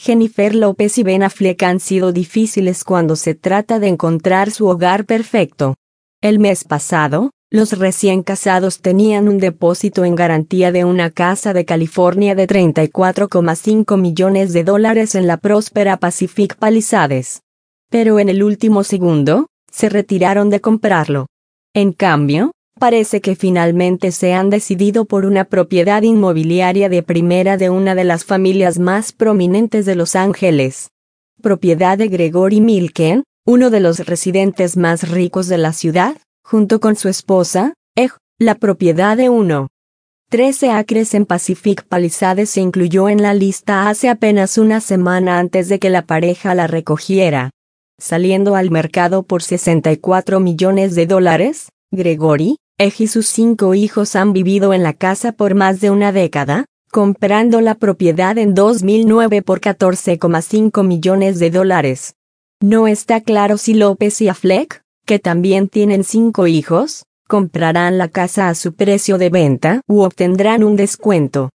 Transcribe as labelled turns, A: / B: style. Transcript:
A: Jennifer López y Ben Affleck han sido difíciles cuando se trata de encontrar su hogar perfecto. El mes pasado, los recién casados tenían un depósito en garantía de una casa de California de $34,5 millones en la próspera Pacific Palisades. Pero en el último segundo, se retiraron de comprarlo. En cambio, parece que finalmente se han decidido por una propiedad inmobiliaria de primera de una de las familias más prominentes de Los Ángeles. Propiedad de Gregory Milken, uno de los residentes más ricos de la ciudad, junto con su esposa, la propiedad de 13 acres en Pacific Palisades se incluyó en la lista hace apenas una semana antes de que la pareja la recogiera. Saliendo al mercado por $64 millones, Gregory, y sus 5 hijos han vivido en la casa por más de una década, comprando la propiedad en 2009 por $14,5 millones. No está claro si López y Affleck, que también tienen 5 hijos, comprarán la casa a su precio de venta u obtendrán un descuento.